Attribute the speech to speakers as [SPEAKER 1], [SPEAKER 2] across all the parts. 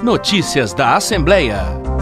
[SPEAKER 1] Notícias da Assembleia.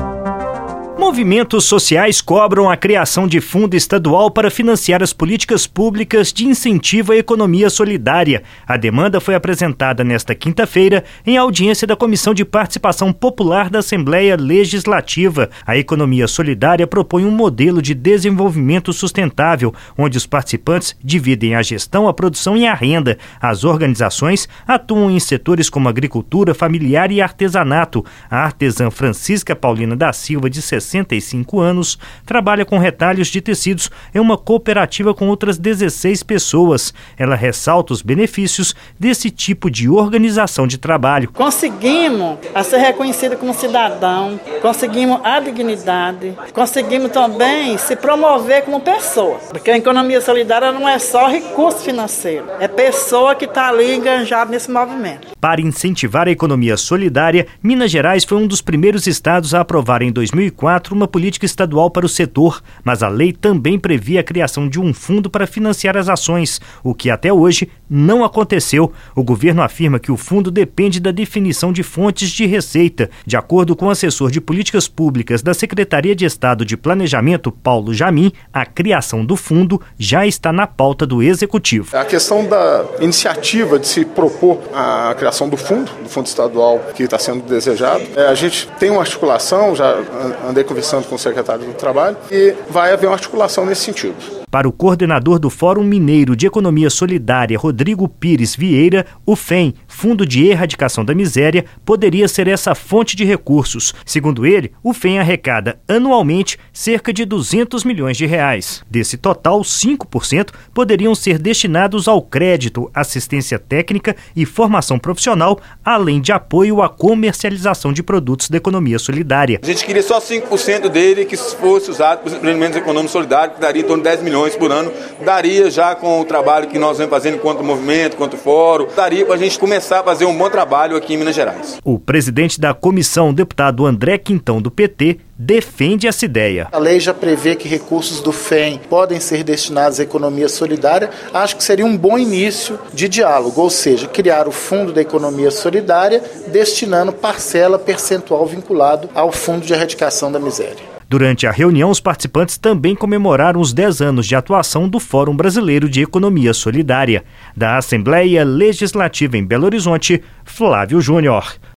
[SPEAKER 2] Movimentos sociais cobram a criação de fundo estadual para financiar as políticas públicas de incentivo à economia solidária. A demanda foi apresentada nesta quinta-feira em audiência da Comissão de Participação Popular da Assembleia Legislativa. A economia solidária propõe um modelo de desenvolvimento sustentável, onde os participantes dividem a gestão, a produção e a renda. As organizações atuam em setores como agricultura familiar e artesanato. A artesã Francisca Paulina da Silva, de 65 anos, trabalha com retalhos de tecidos em uma cooperativa com outras 16 pessoas. Ela ressalta os benefícios desse tipo de organização de trabalho.
[SPEAKER 3] Conseguimos ser reconhecido como cidadão, conseguimos a dignidade, conseguimos também se promover como pessoa, porque a economia solidária não é só recurso financeiro, é pessoa que está ali enganjada nesse movimento.
[SPEAKER 2] Para incentivar a economia solidária, Minas Gerais foi um dos primeiros estados a aprovar em 2004 uma política estadual para o setor, mas a lei também previa a criação de um fundo para financiar as ações, o que até hoje não aconteceu. O governo afirma que o fundo depende da definição de fontes de receita. De acordo com o assessor de políticas públicas da Secretaria de Estado de Planejamento, Paulo Jamin, a criação do fundo já está na pauta do Executivo.
[SPEAKER 4] A questão da iniciativa de se propor a criação do fundo estadual que está sendo desejado, a gente tem uma articulação, já andei conversando com o secretário do Trabalho, e vai haver uma articulação nesse sentido.
[SPEAKER 2] Para o coordenador do Fórum Mineiro de Economia Solidária, Rodrigo Pires Vieira, o FEM, Fundo de Erradicação da Miséria, poderia ser essa fonte de recursos. Segundo ele, o FEM arrecada anualmente cerca de 200 milhões de reais. Desse total, 5% poderiam ser destinados ao crédito, assistência técnica e formação profissional, além de apoio à comercialização de produtos da economia solidária.
[SPEAKER 5] A gente queria só 5% dele que fosse usado para os empreendimentos econômicos solidários, que daria em torno de 10 milhões por ano, daria já com o trabalho que nós vamos fazendo enquanto movimento, enquanto fórum, daria para a gente começar a fazer um bom trabalho aqui em Minas Gerais.
[SPEAKER 2] O presidente da comissão, deputado André Quintão, do PT, defende essa ideia.
[SPEAKER 6] A lei já prevê que recursos do FEM podem ser destinados à economia solidária. Acho que seria um bom início de diálogo, ou seja, criar o Fundo da Economia Solidária, destinando parcela percentual vinculado ao Fundo de Erradicação da Miséria.
[SPEAKER 2] Durante a reunião, os participantes também comemoraram os 10 anos de atuação do Fórum Brasileiro de Economia Solidária. Da Assembleia Legislativa em Belo Horizonte, Flávio Júnior.